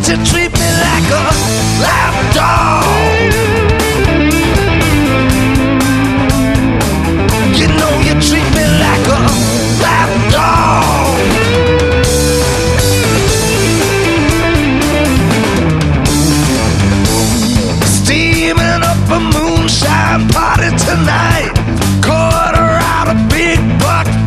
you treat me like a lap dog. You know you treat me like a lap dog. Steaming up a moonshine party tonight. Quarter out a big buck